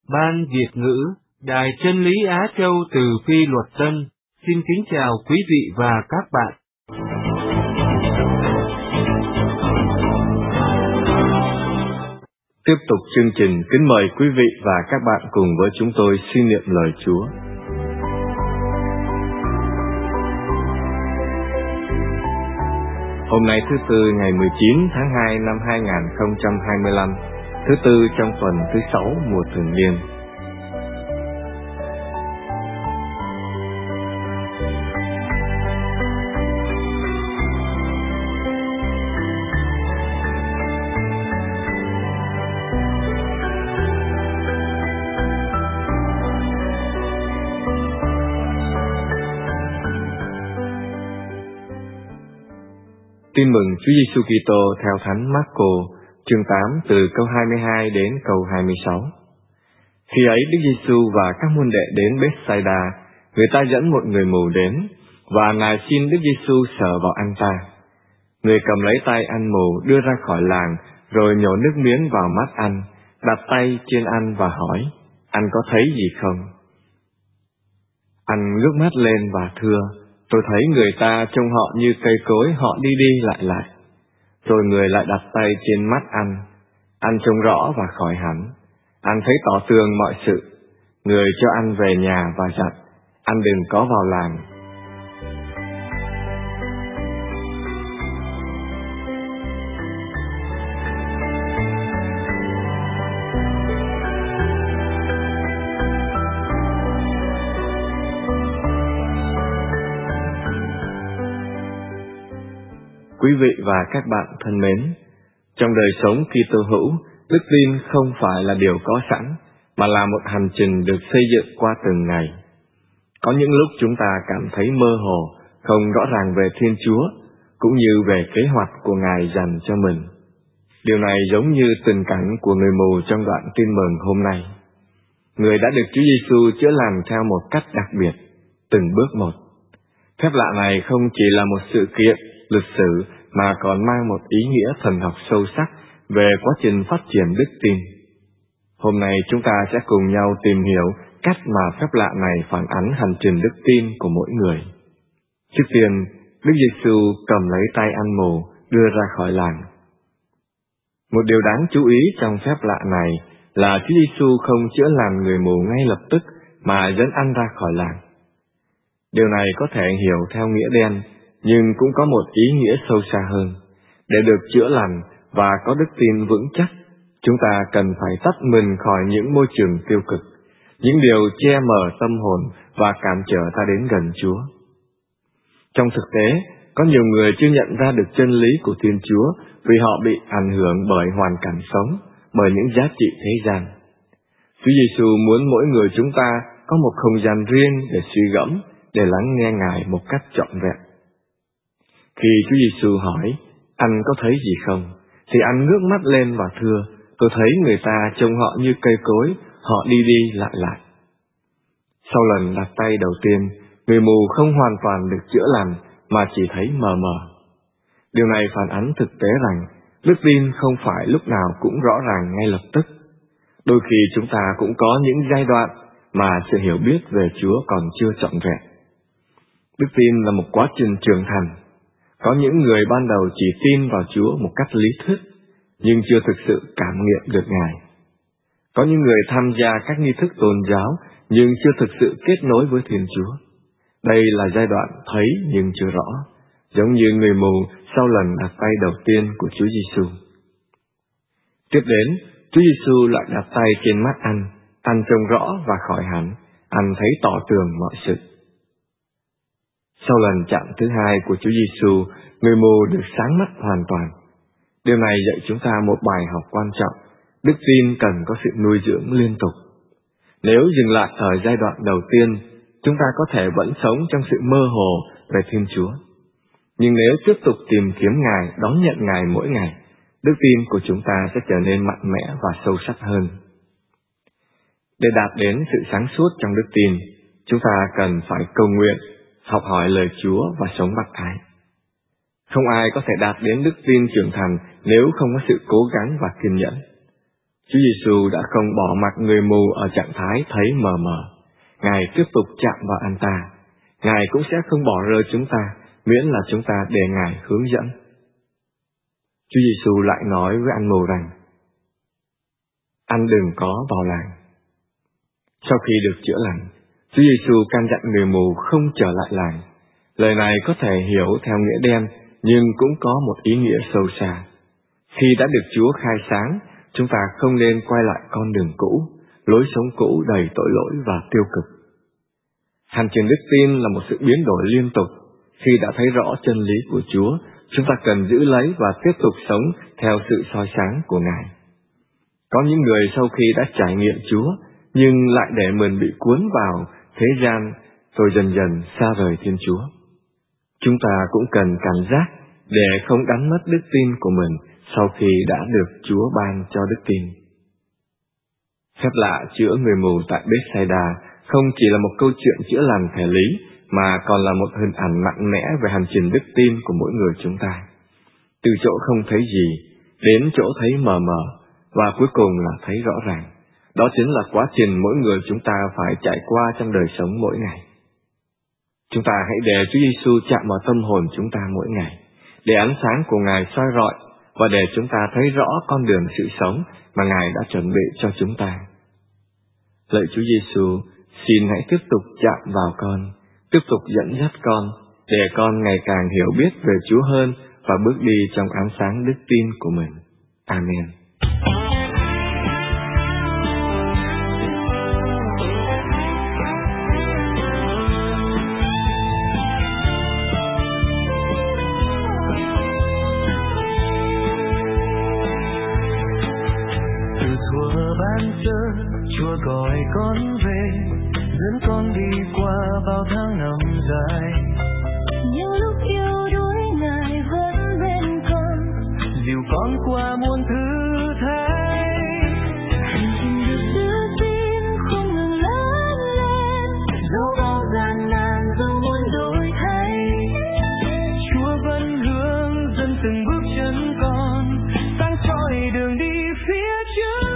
Ban Việt ngữ, Đài Chân lý Á Châu từ Phi Luật Tân, xin kính chào quý vị và các bạn. Tiếp tục chương trình, kính mời quý vị và các bạn cùng với chúng tôi suy niệm lời Chúa. Hôm nay thứ Tư ngày 19 tháng 2 năm 2025, thứ Tư trong tuần thứ 6 mùa thường niên. Tin mừng Chúa Giêsu Kitô theo Thánh Marco, chương 8 từ câu 22 đến câu 26. Khi ấy Đức Giêsu và các môn đệ đến Bethsaida, người ta dẫn một người mù đến, và Ngài xin Đức Giêsu sờ vào anh ta. Người cầm lấy tay anh mù đưa ra khỏi làng, rồi nhổ nước miếng vào mắt anh, đặt tay trên anh và hỏi: "Anh có thấy gì không?" Anh ngước mắt lên và thưa: "Tôi thấy người ta trông họ như cây cối, họ đi đi lại lại." Rồi người lại đặt tay trên mắt anh trông rõ và khỏi hẳn. Anh thấy tỏ tường mọi sự. Người cho anh về nhà và dặn: "Anh đừng có vào làng." Quý vị và các bạn thân mến, trong đời sống Kitô hữu, đức tin không phải là điều có sẵn, mà là một hành trình được xây dựng qua từng ngày. Có những lúc chúng ta cảm thấy mơ hồ, không rõ ràng về Thiên Chúa, cũng như về kế hoạch của Ngài dành cho mình. Điều này giống như tình cảnh của người mù trong đoạn tin mừng hôm nay. Người đã được Chúa Giêsu chữa lành theo một cách đặc biệt, từng bước một. Phép lạ này không chỉ là một sự kiện lịch sử, mà còn mang một ý nghĩa thần học sâu sắc về quá trình phát triển đức tin. Hôm nay chúng ta sẽ cùng nhau tìm hiểu cách mà phép lạ này phản ánh hành trình đức tin của mỗi người. Trước tiên, Đức Giêsu cầm lấy tay anh mù đưa ra khỏi làng. Một điều đáng chú ý trong phép lạ này là Chúa Giêsu không chữa lành người mù ngay lập tức, mà dẫn anh ra khỏi làng. Điều này có thể hiểu theo nghĩa đen, nhưng cũng có một ý nghĩa sâu xa hơn. Để được chữa lành và có đức tin vững chắc, chúng ta cần phải tách mình khỏi những môi trường tiêu cực, những điều che mờ tâm hồn và cản trở ta đến gần Chúa. Trong thực tế, có nhiều người chưa nhận ra được chân lý của Thiên Chúa vì họ bị ảnh hưởng bởi hoàn cảnh sống, bởi những giá trị thế gian. Chúa Giêsu muốn mỗi người chúng ta có một không gian riêng để suy gẫm, để lắng nghe Ngài một cách trọn vẹn. Khi Chúa Giêsu hỏi: "Anh có thấy gì không?" thì anh ngước mắt lên và thưa: "Tôi thấy người ta trông họ như cây cối, họ đi đi lại lại." Sau lần đặt tay đầu tiên, người mù không hoàn toàn được chữa lành, mà chỉ thấy mờ mờ. Điều này phản ánh thực tế rằng đức tin không phải lúc nào cũng rõ ràng ngay lập tức. Đôi khi chúng ta cũng có những giai đoạn mà sự hiểu biết về Chúa còn chưa trọn vẹn. Đức tin là một quá trình trưởng thành. Có những người ban đầu chỉ tin vào Chúa một cách lý thuyết, nhưng chưa thực sự cảm nghiệm được Ngài. Có những người tham gia các nghi thức tôn giáo, nhưng chưa thực sự kết nối với Thiên Chúa. Đây là giai đoạn thấy nhưng chưa rõ, giống như người mù sau lần đặt tay đầu tiên của Chúa Giêsu. Tiếp đến, Chúa Giêsu lại đặt tay trên mắt anh trông rõ và khỏi hẳn, anh thấy tỏ tường mọi sự. Sau lần chạm thứ hai của Chúa Giêsu, người mù được sáng mắt hoàn toàn. Điều này dạy chúng ta một bài học quan trọng: đức tin cần có sự nuôi dưỡng liên tục. Nếu dừng lại ở giai đoạn đầu tiên, chúng ta có thể vẫn sống trong sự mơ hồ về Thiên Chúa. Nhưng nếu tiếp tục tìm kiếm Ngài, đón nhận Ngài mỗi ngày, đức tin của chúng ta sẽ trở nên mạnh mẽ và sâu sắc hơn. Để đạt đến sự sáng suốt trong đức tin, chúng ta cần phải cầu nguyện, học hỏi lời Chúa và sống bác ái. Không ai có thể đạt đến đức tin trưởng thành nếu không có sự cố gắng và kiên nhẫn. Chúa Giêsu đã không bỏ mặc người mù ở trạng thái thấy mờ mờ. Ngài tiếp tục chạm vào anh ta. Ngài cũng sẽ không bỏ rơi chúng ta, miễn là chúng ta để Ngài hướng dẫn. Chúa Giêsu lại nói với anh mù rằng, anh đừng có vào làng. Sau khi được chữa lành, Chúa Giêsu căn dặn người mù không trở lại làng. Lời này có thể hiểu theo nghĩa đen, nhưng cũng có một ý nghĩa sâu xa. Khi đã được Chúa khai sáng, chúng ta không nên quay lại con đường cũ, lối sống cũ đầy tội lỗi và tiêu cực. Hành trình đức tin là một sự biến đổi liên tục. Khi đã thấy rõ chân lý của Chúa, chúng ta cần giữ lấy và tiếp tục sống theo sự soi sáng của Ngài. Có những người sau khi đã trải nghiệm Chúa, nhưng lại để mình bị cuốn vào thế gian, rồi dần dần xa rời Thiên Chúa. Chúng ta cũng cần cảnh giác để không đánh mất đức tin của mình sau khi đã được Chúa ban cho đức tin. Phép lạ chữa người mù tại Bethsaida không chỉ là một câu chuyện chữa lành thể lý, mà còn là một hình ảnh mạnh mẽ về hành trình đức tin của mỗi người chúng ta. Từ chỗ không thấy gì, đến chỗ thấy mờ mờ, và cuối cùng là thấy rõ ràng. Đó chính là quá trình mỗi người chúng ta phải trải qua trong đời sống mỗi ngày. Chúng ta hãy để Chúa Giêsu chạm vào tâm hồn chúng ta mỗi ngày, để ánh sáng của Ngài soi rọi, và để chúng ta thấy rõ con đường sự sống mà Ngài đã chuẩn bị cho chúng ta. Lạy Chúa Giêsu, xin hãy tiếp tục chạm vào con, tiếp tục dẫn dắt con, để con ngày càng hiểu biết về Chúa hơn và bước đi trong ánh sáng đức tin của mình. Amen. Chúa gọi con về, dẫn con đi qua bao tháng năm dài. Nhiều lúc yêu đuối Ngài vẫn bên con, dìu con qua muôn thử thách. Hành trình được giữ tin không ngừng lớn lên, dẫu bao gian nan dẫu muốn đổi thay. Chúa vẫn hướng dẫn từng bước chân con, sáng soi đường đi phía trước.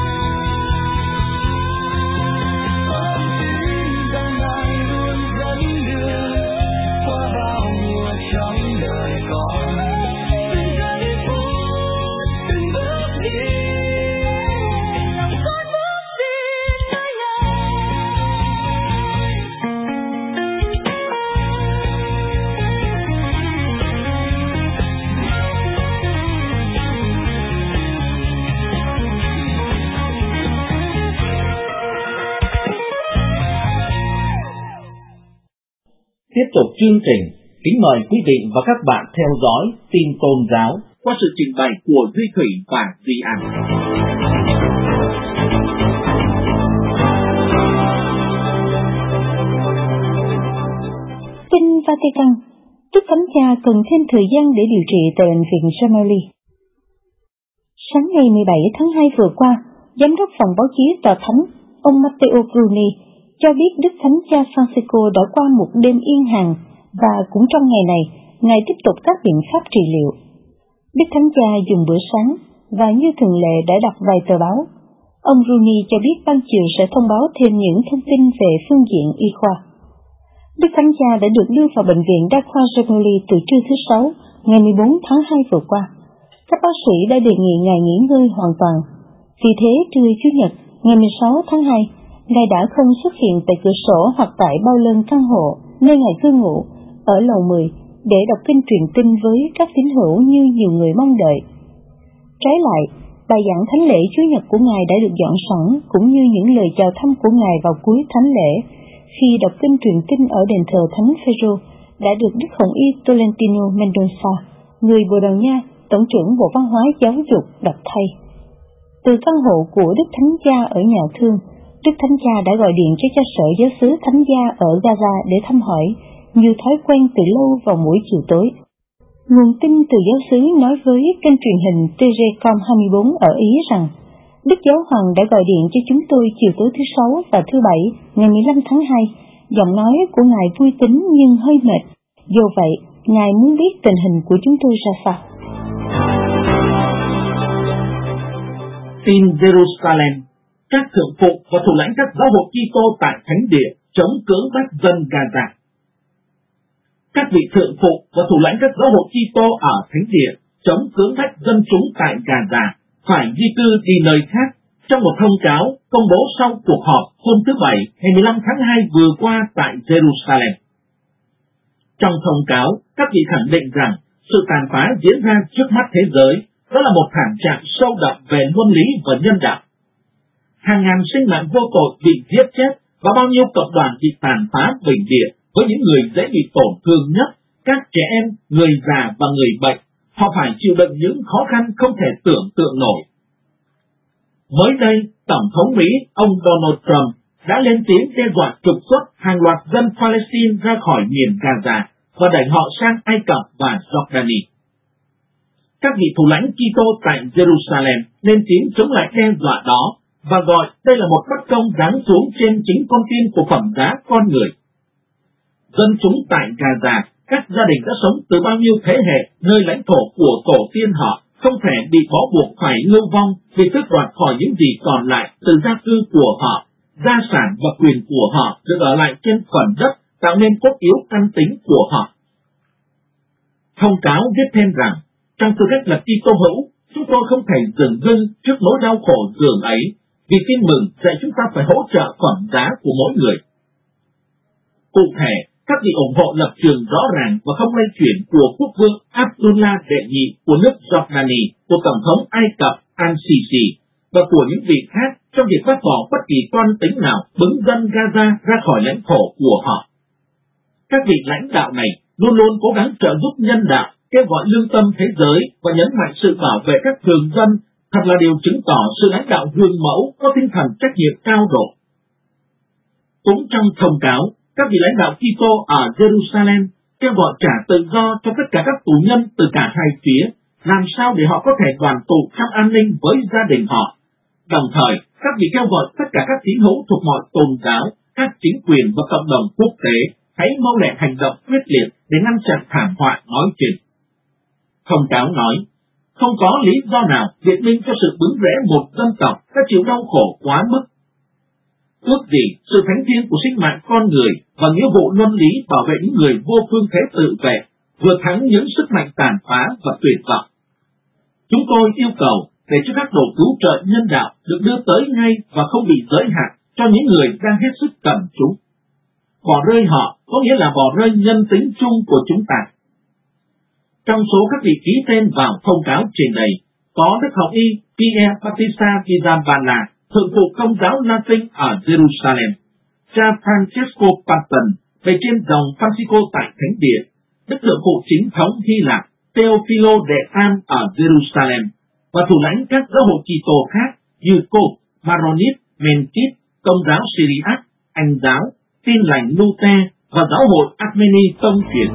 Dẫn Tiếp tục chương trình, kính mời quý vị và các bạn theo dõi tin tôn giáo qua sự trình bày của Duy Thủy và Duy An. Tin Vatican, Đức Thánh Cha cần thêm thời gian để điều trị tại bệnh viện Gemelli. Sáng ngày 17 tháng 2 vừa qua, Giám đốc phòng báo chí Tòa Thánh, ông Matteo Bruni, cho biết Đức Thánh Cha Francisco đã qua một đêm yên hàng và cũng trong ngày này, Ngài tiếp tục các biện pháp trị liệu. Đức Thánh Cha dùng bữa sáng và như thường lệ đã đọc vài tờ báo. Ông Bruni cho biết ban chiều sẽ thông báo thêm những thông tin về phương diện y khoa. Đức Thánh Cha đã được đưa vào bệnh viện Đa khoa Gemelli từ trưa thứ Sáu, ngày 14 tháng 2 vừa qua. Các bác sĩ đã đề nghị Ngài nghỉ ngơi hoàn toàn. Vì thế, trưa Chủ nhật, ngày 16 tháng 2, Ngài đã không xuất hiện tại cửa sổ hoặc tại bao lơn căn hộ nơi Ngài cư ngụ ở lầu 10 để đọc kinh truyền tin với các tín hữu như nhiều người mong đợi. Trái lại, bài giảng thánh lễ Chủ nhật của Ngài đã được dọn sẵn cũng như những lời chào thăm của Ngài vào cuối thánh lễ khi đọc kinh truyền tin ở đền thờ Thánh Phêrô đã được Đức Hồng Y Tolentino Mendoza, người Bồ Đào Nha, Tổng trưởng Bộ Văn hóa Giáo dục đọc thay. Từ căn hộ của Đức Thánh Cha ở nhà thương, Đức Thánh Cha đã gọi điện cho cha sở giáo xứ Thánh Gia ở Gaza để thăm hỏi, như thói quen từ lâu vào mỗi chiều tối. Nguồn tin từ giáo xứ nói với kênh truyền hình TGCOM 24 ở Ý rằng, Đức Giáo Hoàng đã gọi điện cho chúng tôi chiều tối thứ Sáu và thứ Bảy, ngày 15 tháng 2. Giọng nói của Ngài vui tính nhưng hơi mệt. Do vậy, Ngài muốn biết tình hình của chúng tôi ra sao. Tin Jerusalem, các thượng phụ và thủ lãnh các giáo hội Kitô tại Thánh Địa chống cưỡng bách dân Gaza. Các vị thượng phụ và thủ lãnh các giáo hội Kitô ở Thánh Địa chống cưỡng bách dân chúng tại Gaza phải di cư đi nơi khác trong một thông cáo công bố sau cuộc họp hôm thứ Bảy ngày 15 tháng 2 vừa qua tại Jerusalem. Trong thông cáo, các vị khẳng định rằng sự tàn phá diễn ra trước mắt thế giới đó là một thảm trạng sâu đậm về luân lý và nhân đạo. Hàng ngàn sinh mạng vô tội bị giết chết và bao nhiêu cộng đoàn bị tàn phá bình địa với những người dễ bị tổn thương nhất, các trẻ em, người già và người bệnh. Họ phải chịu đựng những khó khăn không thể tưởng tượng nổi. Mới đây, Tổng thống Mỹ, ông Donald Trump đã lên tiếng đe dọa trục xuất hàng loạt dân Palestine ra khỏi miền Gaza và đẩy họ sang Ai Cập và Jordani. Các vị thủ lãnh Kitô tại Jerusalem lên tiếng chống lại đe dọa đó và gọi đây là một bất công giáng xuống trên chính con tim của phẩm giá con người. Dân chúng tại Gaza, các gia đình đã sống từ bao nhiêu thế hệ nơi lãnh thổ của tổ tiên họ, không thể bị bó buộc phải lưu vong vì tước đoạt khỏi những gì còn lại từ gia cư của họ, gia sản và quyền của họ được ở lại trên phần đất tạo nên cốt yếu căn tính của họ. Thông cáo viết thêm rằng, trong tư cách là Kitô hữu, chúng tôi không thể dừng dưng trước nỗi đau khổ dường ấy, vì tin mừng dạy chúng ta phải hỗ trợ phẩm giá của mỗi người. Cụ thể, các vị ủng hộ lập trường rõ ràng và không lay chuyển của quốc vương Abdullah đệ nhị của nước Jordani, của Tổng thống Ai Cập Al-Sisi và của những vị khác trong việc bác bỏ bất kỳ toan tính nào bứng dân Gaza ra khỏi lãnh thổ của họ. Các vị lãnh đạo này luôn luôn cố gắng trợ giúp nhân đạo, kêu gọi lương tâm thế giới và nhấn mạnh sự bảo vệ các thường dân, thật là điều chứng tỏ sự lãnh đạo gương mẫu có tinh thần trách nhiệm cao độ. Cũng trong thông cáo, các vị lãnh đạo Kitô ở Jerusalem kêu gọi trả tự do cho tất cả các tù nhân từ cả hai phía, làm sao để họ có thể đoàn tụ trong an ninh với gia đình họ. Đồng thời, các vị kêu gọi tất cả các tín hữu thuộc mọi tôn giáo, các chính quyền và cộng đồng quốc tế hãy mau lẹ hành động quyết liệt để ngăn chặn thảm họa nói trên. Thông cáo nói, không có lý do nào biện minh cho sự bướng rẽ một dân tộc đã chịu đau khổ quá mức. Ước gì sự thánh thiêng của sinh mạng con người và nghĩa vụ luân lý bảo vệ những người vô phương thế tự vệ vượt thắng những sức mạnh tàn phá và tuyệt vọng. Chúng tôi yêu cầu để cho các đồ cứu trợ nhân đạo được đưa tới ngay và không bị giới hạn cho những người đang hết sức cần chúng. Bỏ rơi họ có nghĩa là bỏ rơi nhân tính chung của chúng ta. Trong số các vị ký tên vào thông cáo trên đây, có Đức Hồng Y Pierre Battista Pizzaballa, thượng phụ Công giáo Latin ở Jerusalem, cha Francesco Patton, về trên dòng Francisco tại Thánh Địa, Đức Thượng phụ chính thống Hy Lạp Theophilo de An ở Jerusalem và thủ lãnh các giáo hội Kitô khác như Coph, Maronit, Menkit, Công giáo Syriac, Anh giáo, Tin lành Luther và giáo hội Armeni tông truyền.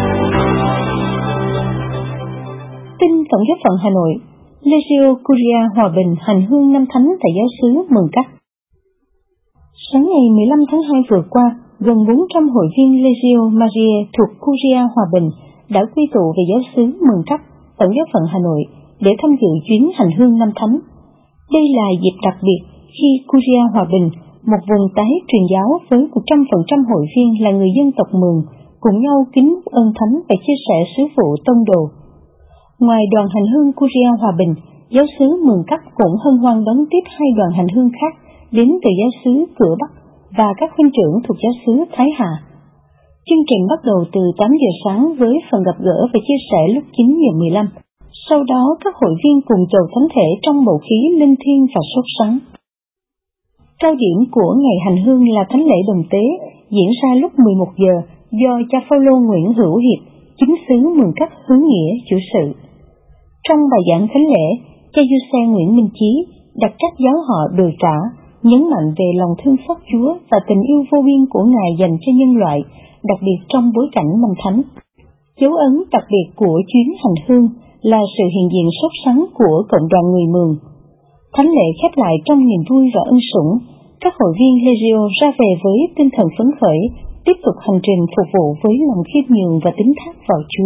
Tin Tổng giáo phận Hà Nội, Legio Curia Hòa Bình hành hương năm thánh tại giáo xứ Mường Cắt. Sáng ngày 15 tháng 2 vừa qua, gần 400 hội viên Legio Maria thuộc Curia Hòa Bình đã quy tụ về giáo xứ Mường Cắt, Tổng giáo phận Hà Nội để tham dự chuyến hành hương năm thánh. Đây là dịp đặc biệt khi Curia Hòa Bình, một vùng tái truyền giáo với 100% hội viên là người dân tộc Mường, cùng nhau kính ơn thánh và chia sẻ sứ vụ tông đồ. Ngoài đoàn hành hương Curia Hòa Bình, giáo xứ Mường Cắt cũng hân hoan đón tiếp hai đoàn hành hương khác đến từ giáo xứ Cửa Bắc và các huynh trưởng thuộc giáo xứ Thái Hà. Chương trình bắt đầu từ 8 giờ sáng với phần gặp gỡ và chia sẻ lúc 9 giờ 15. Sau đó các hội viên cùng chầu thánh thể trong bầu khí linh thiêng và sốt sắng. Cao điểm của ngày hành hương là thánh lễ đồng tế, diễn ra lúc 11 giờ do cha Phaolô Nguyễn Hữu Hiệp, chính xứ Mường Cắt hướng nghĩa chủ sự. Trong bài giảng thánh lễ, cha Giuse Nguyễn Minh Chí đặt trách giáo họ Đồi Trả, nhấn mạnh về lòng thương xót Chúa và tình yêu vô biên của Ngài dành cho nhân loại, đặc biệt trong bối cảnh năm thánh. Dấu ấn đặc biệt của chuyến hành hương là sự hiện diện sốt sắng của cộng đoàn người Mường. Thánh lễ khép lại trong niềm vui và ân sủng, các hội viên Legio ra về với tinh thần phấn khởi, tiếp tục hành trình phục vụ với lòng khiêm nhường và tín thác vào Chúa.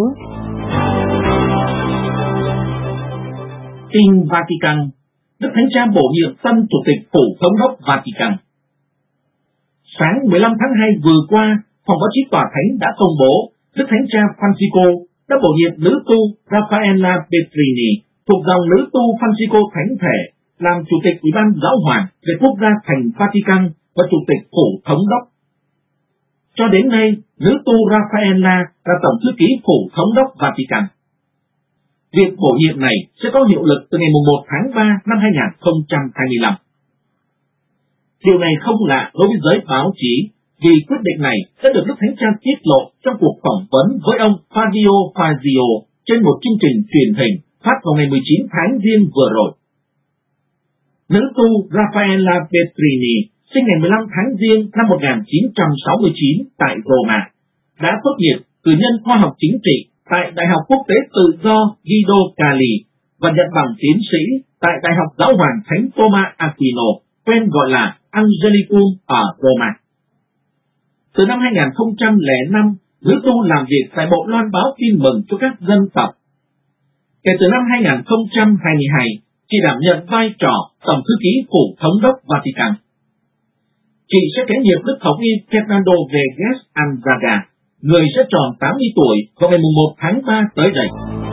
Tin Vatican, Đức Thánh Cha bổ nhiệm tân Chủ tịch Phủ Thống đốc Vatican. Sáng 15 tháng 2 vừa qua, Phòng báo chí Tòa Thánh đã công bố Đức Thánh Cha Francisco đã bổ nhiệm nữ tu Raffaella Petrini thuộc dòng nữ tu Francisco Thánh Thể làm Chủ tịch Ủy ban Giáo hoàng về quốc gia thành Vatican và Chủ tịch Phủ Thống đốc. Cho đến nay, nữ tu Raffaella là Tổng thư ký Phủ Thống đốc Vatican. Việc bổ nhiệm này sẽ có hiệu lực từ ngày 1 tháng 3 năm 2025. Điều này không lạ đối với giới báo chí, vì quyết định này sẽ được Đức Thánh Cha tiết lộ trong cuộc phỏng vấn với ông Fabio Fazio trên một chương trình truyền hình phát vào ngày 19 tháng Giêng vừa rồi. Nữ tu Raffaella Petrini sinh ngày 15 tháng Giêng năm 1969 tại Roma, đã tốt nghiệp cử nhân khoa học chính trị tại Đại học Quốc tế Tự do Guido Cali và nhận bằng tiến sĩ tại Đại học Giáo hoàng Thánh Thomas Aquino, quen gọi là Angelicum ở Roma. Từ năm 2005, nữ tu làm việc tại Bộ Loan báo Tin mừng cho các dân tộc. Kể từ năm 2022, chị đảm nhận vai trò Tổng thư ký Phủ Thống đốc Vatican. Chị sẽ kế nhiệm Đức Thống y Fernando Vegas Anzaga, người sẽ tròn 80 tuổi vào ngày 1 tháng 3 tới đây.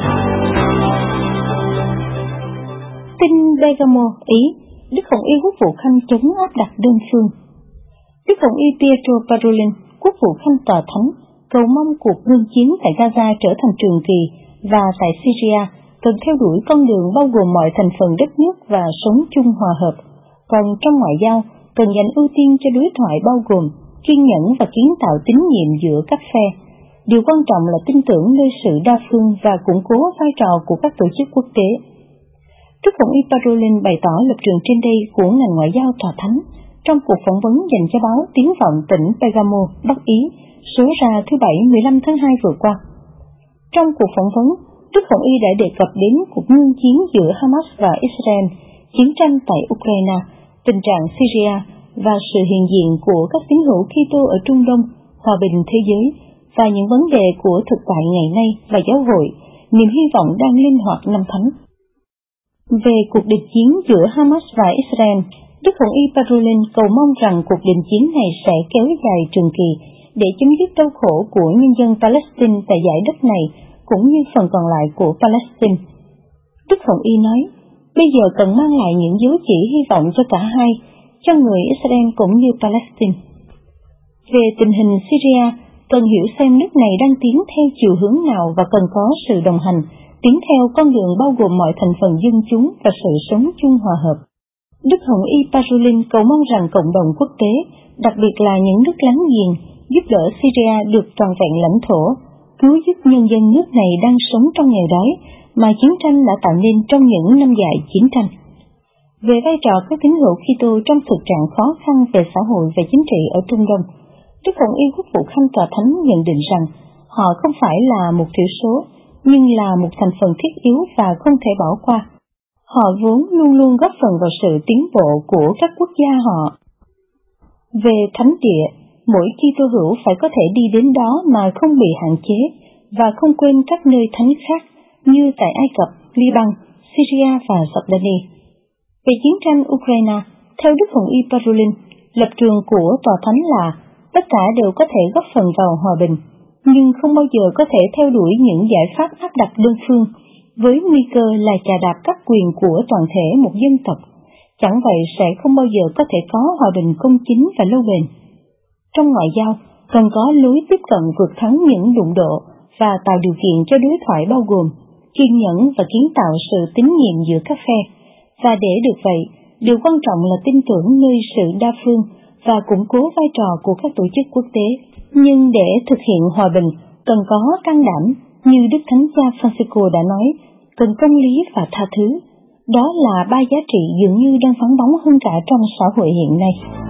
Tin Bergamo, Ý, Đức Hồng y Quốc vụ Khanh chống áp đặt đơn phương. Đức Hồng y Pietro Parolin, Quốc vụ Khanh Tòa Thánh, cầu mong cuộc ngưng chiến tại Gaza trở thành trường kỳ và tại Syria cần theo đuổi con đường bao gồm mọi thành phần đất nước và sống chung hòa hợp. Còn trong ngoại giao, cần dành ưu tiên cho đối thoại bao gồm kiên nhẫn và kiến tạo tín nhiệm giữa các phe. Điều quan trọng là tin tưởng nơi sự đa phương và củng cố vai trò của các tổ chức quốc tế. Đức Hồng y Parolin bày tỏ lập trường trên đây của ngành ngoại giao Tòa Thánh trong cuộc phỏng vấn dành cho báo Tiếng vọng tỉnh Bergamo, Bắc Ý, số ra thứ Bảy 15 tháng 2 vừa qua. Trong cuộc phỏng vấn, Đức Hồng y đã đề cập đến cuộc ngưng chiến giữa Hamas và Israel, chiến tranh tại Ukraine, tình trạng Syria và sự hiện diện của các tín hữu Kitô ở Trung Đông, hòa bình thế giới và những vấn đề của thực tại ngày nay và giáo hội, niềm hy vọng đang linh hoạt năm thánh. Về cuộc địch chiến giữa Hamas và Israel, Đức Hồng y Parolin cầu mong rằng cuộc đình chiến này sẽ kéo dài trường kỳ để chấm dứt đau khổ của nhân dân Palestine tại dải đất này cũng như phần còn lại của Palestine. Đức Hồng y nói, bây giờ cần mang lại những dấu chỉ hy vọng cho cả hai, cho người Israel cũng như Palestine. Về tình hình Syria, cần hiểu xem nước này đang tiến theo chiều hướng nào và cần có sự đồng hành, tiến theo con đường bao gồm mọi thành phần dân chúng và sự sống chung hòa hợp. Đức Hồng y Parolin cầu mong rằng cộng đồng quốc tế, đặc biệt là những nước láng giềng, giúp đỡ Syria được trọn vẹn lãnh thổ, cứu giúp nhân dân nước này đang sống trong nghèo đói mà chiến tranh đã tạo nên trong những năm dài chiến tranh. Về vai trò các tín hữu Kitô trong thực trạng khó khăn về xã hội và chính trị ở Trung Đông, Đức Hồng Y Quốc vụ Khanh Tòa Thánh nhận định rằng họ không phải là một thiểu số, nhưng là một thành phần thiết yếu và không thể bỏ qua. Họ vốn luôn luôn góp phần vào sự tiến bộ của các quốc gia họ. Về thánh địa, mỗi Kitô hữu phải có thể đi đến đó mà không bị hạn chế và không quên các nơi thánh khác như tại Ai Cập, Liban, Syria và Jordani. Về chiến tranh Ukraine, theo Đức Hồng Y Parolin, lập trường của Tòa Thánh là tất cả đều có thể góp phần vào hòa bình, nhưng không bao giờ có thể theo đuổi những giải pháp áp đặt đơn phương, với nguy cơ là chà đạp các quyền của toàn thể một dân tộc. Chẳng vậy sẽ không bao giờ có thể có hòa bình công chính và lâu bền. Trong ngoại giao, cần có lối tiếp cận vượt thắng những đụng độ và tạo điều kiện cho đối thoại bao gồm kiên nhẫn và kiến tạo sự tín nhiệm giữa các phe. Và để được vậy, điều quan trọng là tin tưởng nơi sự đa phương và củng cố vai trò của các tổ chức quốc tế. Nhưng để thực hiện hòa bình, cần có can đảm, như Đức Thánh Cha Francisco đã nói, cần công lý và tha thứ. Đó là ba giá trị dường như đang vắng bóng hơn cả trong xã hội hiện nay.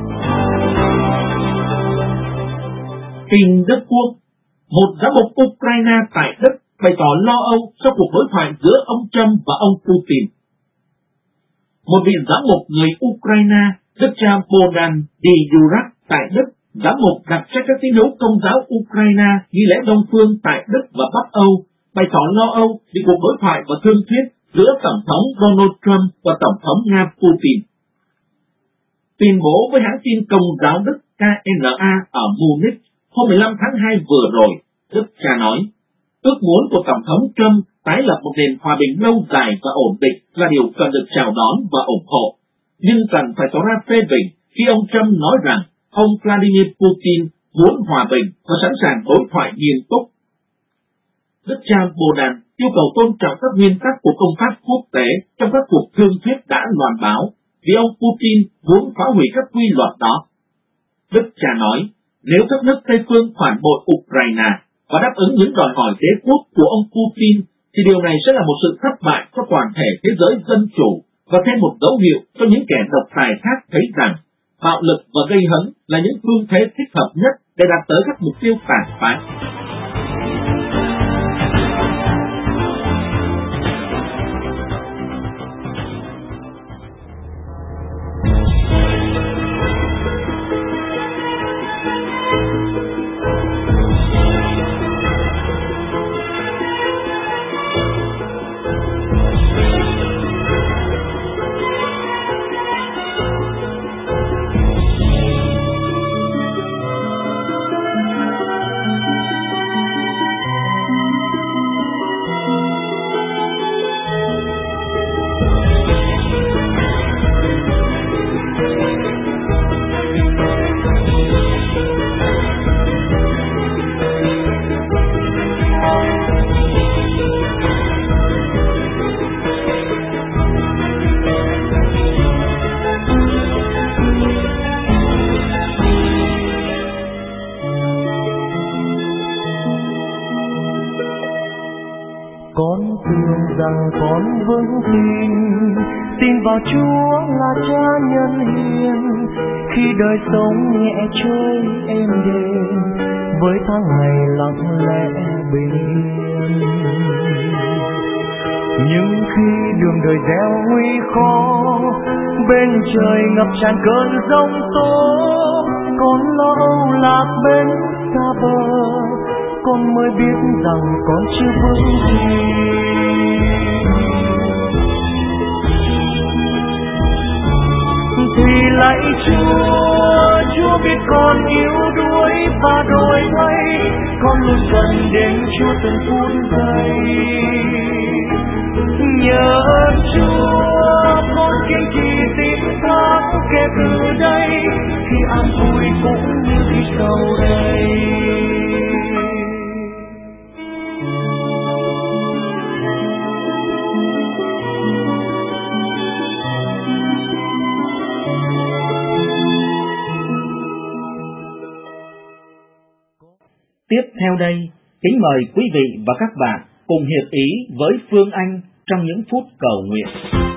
Tin Đức Quốc, một giám mục Ukraine tại Đức bày tỏ lo âu cho cuộc đối thoại giữa ông Trump và ông Putin. Một vị giám mục người Ukraine, Đức cha Bogdan Dyurak tại Đức, giám mục đặc trách các tín hữu Công giáo Ukraine nghi lễ Đông phương tại Đức và Bắc Âu, bày tỏ lo âu vì cuộc đối thoại và thương thuyết giữa Tổng thống Donald Trump và Tổng thống Nga Putin. Tuyên bố với hãng tin Công giáo Đức KNA ở Munich hôm 15 tháng 2 vừa rồi, Đức cha nói, ước muốn của Tổng thống Trump tái lập một nền hòa bình lâu dài và ổn định là điều cần được chào đón và ủng hộ, nhưng cần phải tỏ ra phê bình khi ông Trump nói rằng ông Vladimir Putin muốn hòa bình và sẵn sàng đối thoại nghiêm túc. Đức cha Bogdan yêu cầu tôn trọng các nguyên tắc của công pháp quốc tế trong các cuộc thương thuyết đã loan báo, vì ông Putin muốn phá hủy các quy luật đó. Đức cha nói, nếu các nước Tây phương phản bội Ukraine và đáp ứng những đòi hỏi đế quốc của ông Putin, thì điều này sẽ là một sự thất bại cho toàn thể thế giới dân chủ và thêm một dấu hiệu cho những kẻ độc tài khác thấy rằng bạo lực và gây hấn là những phương thế thích hợp nhất để đạt tới các mục tiêu tàn phá. Con thương rằng con vững tin vào Chúa là Cha nhân hiền, khi đời sống nhẹ trôi êm đềm với tháng ngày lặng lẽ bình yên. Nhưng khi đường đời gieo nguy khó, bên trời ngập tràn cơn giông tố, con lo âu lạc bên xa bờ, con mới biết rằng con chưa vững tin. Thì lạy Chúa biết con yếu đuối và đổi thay, con luôn cần đến Chúa từng phút giây. Nhờ ơn Chúa, con kiên trì tin thác kể từ đây, khi an vui cũng như khi sầu đây. Tiếp theo đây, kính mời quý vị và các bạn cùng hiệp ý với Phương Anh trong những phút cầu nguyện.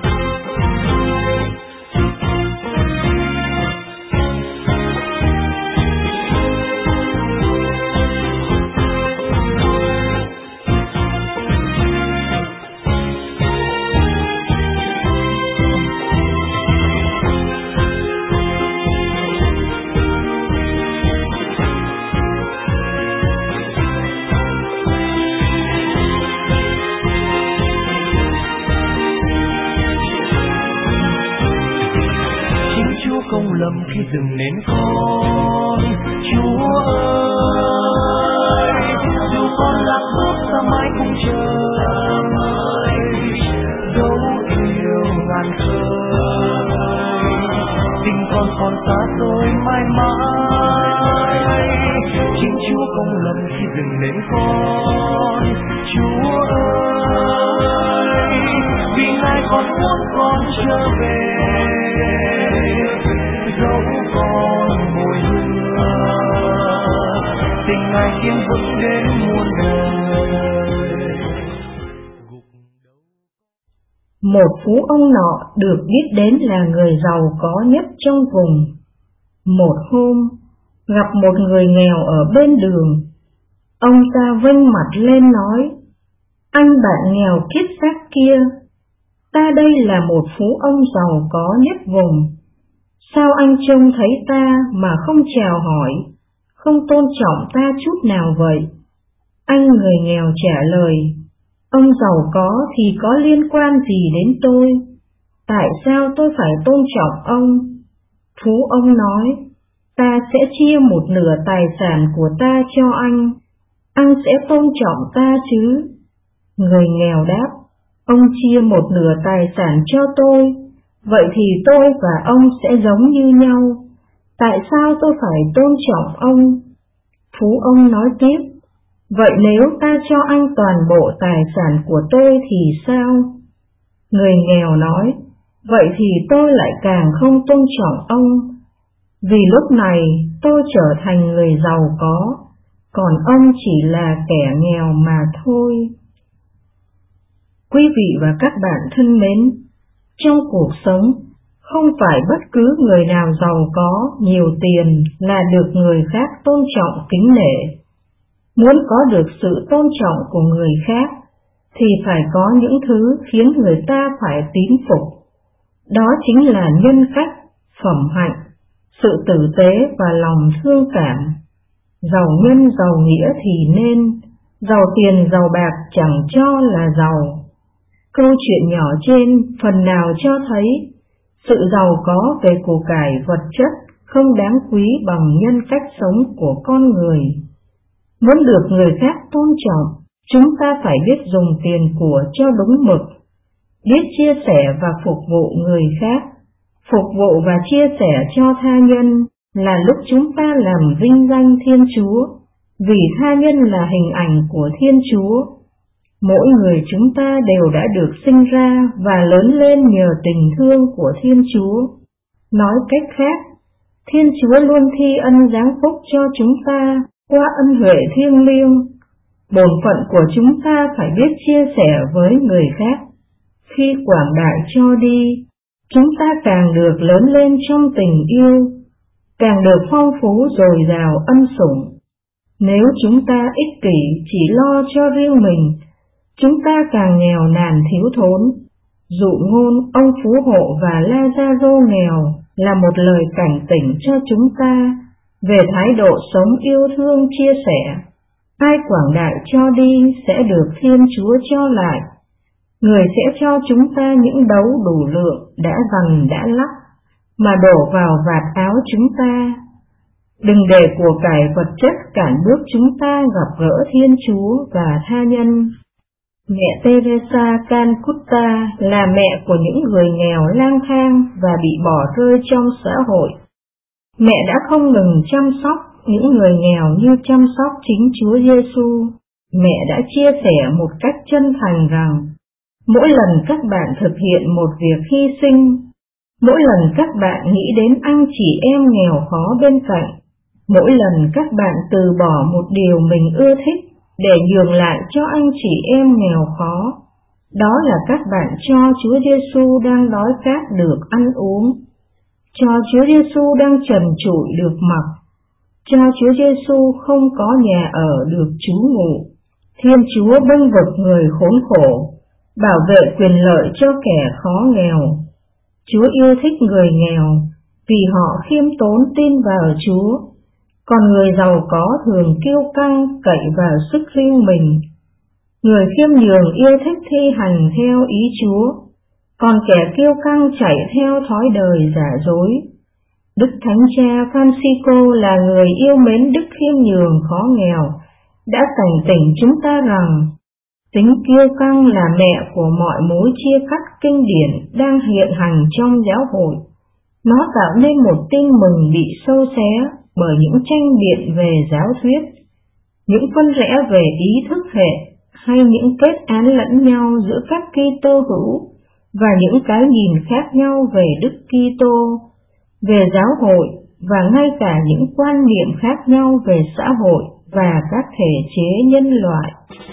Không lầm khi dựng nên con, Chúa ơi, dù con lạc bước ta mãi không chờ mãi, dấu yêu ngàn khơi, tình con còn xa xôi mãi mãi. Chính Chúa không lầm khi dựng nên con, Chúa ơi, vì Ngài còn muốn con trở về. Dẫu con bồi hứa tình Ngài kiên vững đến muôn đời. Một phú ông nọ được biết đến là người giàu có nhất trong vùng. Một hôm, gặp một người nghèo ở bên đường. Ông ta vênh mặt lên nói: "Anh bạn nghèo kiết xác kia, ta đây là một phú ông giàu có nhất vùng. Sao anh trông thấy ta mà không chào hỏi, không tôn trọng ta chút nào vậy?" Anh người nghèo trả lời: "Ông giàu có thì có liên quan gì đến tôi? Tại sao tôi phải tôn trọng ông?" Phú ông nói: "Ta sẽ chia một nửa tài sản của ta cho anh sẽ tôn trọng ta chứ?" Người nghèo đáp: "Ông chia một nửa tài sản cho tôi, vậy thì tôi và ông sẽ giống như nhau. Tại sao tôi phải tôn trọng ông?" Phú ông nói tiếp: "Vậy nếu ta cho anh toàn bộ tài sản của tôi thì sao?" Người nghèo nói: "Vậy thì tôi lại càng không tôn trọng ông, vì lúc này tôi trở thành người giàu có, còn ông chỉ là kẻ nghèo mà thôi." Quý vị và các bạn thân mến, trong cuộc sống, không phải bất cứ người nào giàu có, nhiều tiền là được người khác tôn trọng kính nể. Muốn có được sự tôn trọng của người khác, thì phải có những thứ khiến người ta phải tín phục. Đó chính là nhân cách, phẩm hạnh, sự tử tế và lòng thương cảm. Giàu nhân giàu nghĩa thì nên, giàu tiền giàu bạc chẳng cho là giàu. Câu chuyện nhỏ trên phần nào cho thấy sự giàu có về của cải vật chất không đáng quý bằng nhân cách sống của con người. Muốn được người khác tôn trọng, chúng ta phải biết dùng tiền của cho đúng mực, biết chia sẻ và phục vụ người khác. Phục vụ và chia sẻ cho tha nhân là lúc chúng ta làm vinh danh Thiên Chúa, vì tha nhân là hình ảnh của Thiên Chúa. Mỗi người chúng ta đều đã được sinh ra và lớn lên nhờ tình thương của Thiên Chúa. Nói cách khác, Thiên Chúa luôn thi ân giáng phúc cho chúng ta qua ân huệ thiêng liêng. Bổn phận của chúng ta phải biết chia sẻ với người khác. Khi quảng đại cho đi, chúng ta càng được lớn lên trong tình yêu, càng được phong phú dồi dào ân sủng. Nếu chúng ta ích kỷ chỉ lo cho riêng mình, chúng ta càng nghèo nàn thiếu thốn. Dụ ngôn ông Phú Hộ và Lazaro nghèo là một lời cảnh tỉnh cho chúng ta về thái độ sống yêu thương chia sẻ. Ai quảng đại cho đi sẽ được Thiên Chúa cho lại. Người sẽ cho chúng ta những đấu đủ lượng đã dằn đã lắc, mà đổ vào vạt áo chúng ta. Đừng để của cải vật chất cản bước chúng ta gặp gỡ Thiên Chúa và tha nhân. Mẹ Teresa Calcutta là mẹ của những người nghèo lang thang và bị bỏ rơi trong xã hội. Mẹ đã không ngừng chăm sóc những người nghèo như chăm sóc chính Chúa Giêsu. Mẹ đã chia sẻ một cách chân thành rằng, mỗi lần các bạn thực hiện một việc hy sinh, mỗi lần các bạn nghĩ đến anh chị em nghèo khó bên cạnh, Mỗi lần các bạn từ bỏ một điều mình ưa thích để nhường lại cho anh chị em nghèo khó, đó là các bạn cho Chúa Giêsu đang đói khát được ăn uống, cho Chúa Giêsu đang trần trụi được mặc, cho Chúa Giêsu không có nhà ở được trú ngụ. Thiên Chúa bênh vực người khốn khổ, bảo vệ quyền lợi cho kẻ khó nghèo. Chúa yêu thích người nghèo vì họ khiêm tốn tin vào Chúa, còn người giàu có thường kiêu căng cậy vào sức riêng mình. Người khiêm nhường yêu thích thi hành theo ý Chúa, còn kẻ kiêu căng chạy theo thói đời giả dối. Đức Thánh Cha Francisco là người yêu mến đức khiêm nhường khó nghèo, đã cảnh tỉnh chúng ta rằng tính kiêu căng là mẹ của mọi mối chia cắt kinh điển đang hiện hành trong giáo hội. Nó tạo nên một tin mừng bị xâu xé bởi những tranh biện về giáo thuyết, những phân rẽ về ý thức hệ, hay những kết án lẫn nhau giữa các Kitô hữu và những cái nhìn khác nhau về Đức Kitô, về giáo hội và ngay cả những quan niệm khác nhau về xã hội và các thể chế nhân loại.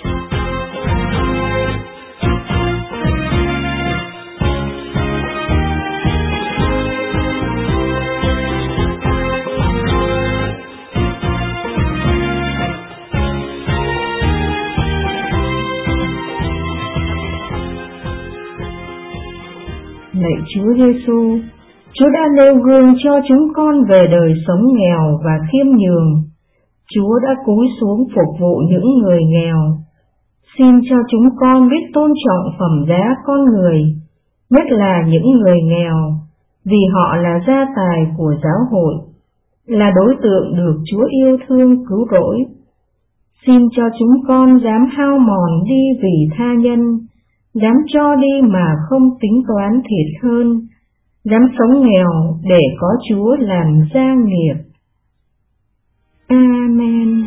Lạy Chúa Giêsu, Chúa đã nêu gương cho chúng con về đời sống nghèo và khiêm nhường. Chúa đã cúi xuống phục vụ những người nghèo. Xin cho chúng con biết tôn trọng phẩm giá con người, nhất là những người nghèo, vì họ là gia tài của giáo hội, là đối tượng được Chúa yêu thương cứu rỗi. Xin cho chúng con dám hao mòn đi vì tha nhân, dám cho đi mà không tính toán thiệt hơn, dám sống nghèo để có Chúa làm gia nghiệp. Amen.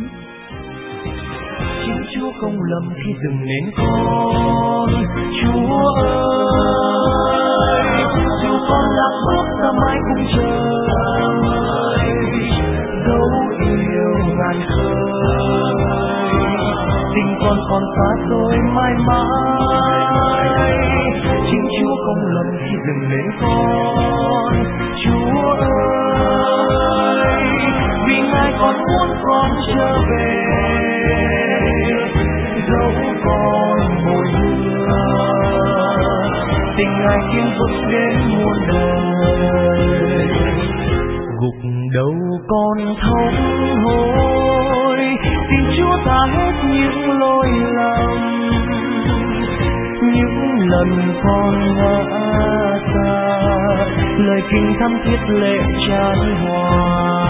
Chính Chúa không lầm khi dựng nên con. Chúa ơi, dù con lạc bước ta mãi cũng chờ, dấu yêu ngàn khơi, tình con phá rồi mãi mãi. Chính Chúa không lầm khi dựng nên con. Chúa ơi, vì Ngài còn muốn con trở về, dẫu con bồi hứa tình Ngài kiên vững đến muôn đời. Gục đầu con thống hối, xin Chúa tha hết những lỗi lầm, những lần con ngã xa, lời kinh thắm thiết lệ chan hòa.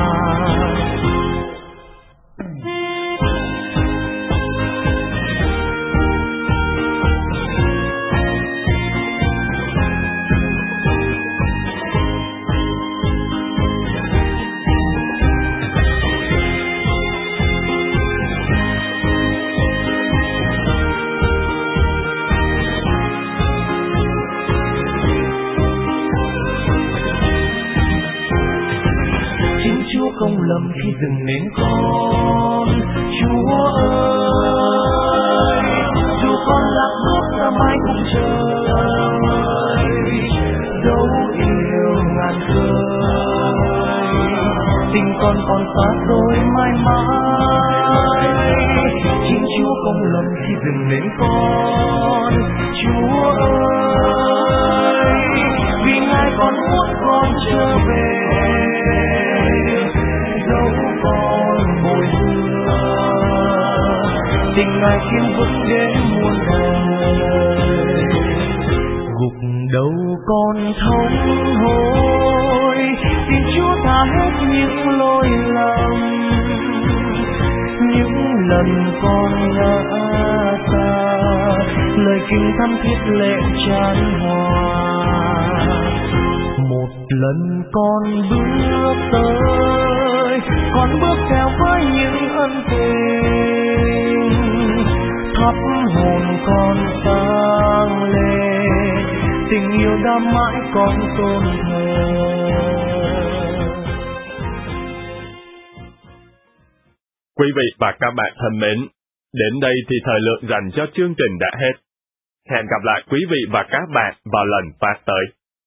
Không lầm khi dừng nên con. Chúa ơi, dù con lạc bước ta mãi cũng chờ, dấu yêu ngàn khơi, tình con phá rồi mãi mãi. Chính Chúa không lầm khi dừng nên con. Chúa ơi, vì Ngài còn muốn con trở về, tình Ngài kiên vững đến muôn đời. Gục đầu con thống hối, xin Chúa tha hết những lỗi lầm, những lần con ngã xa, lời kinh thắm thiết lệ chan hòa. Một lần con bước tới, con bước theo với những ân tình, thắp hồn con sáng lên, tình yêu đã mãi con tôn thờ. Quý vị và các bạn thân mến, đến đây thì thời lượng dành cho chương trình đã hết. Hẹn gặp lại quý vị và các bạn vào lần phát tới.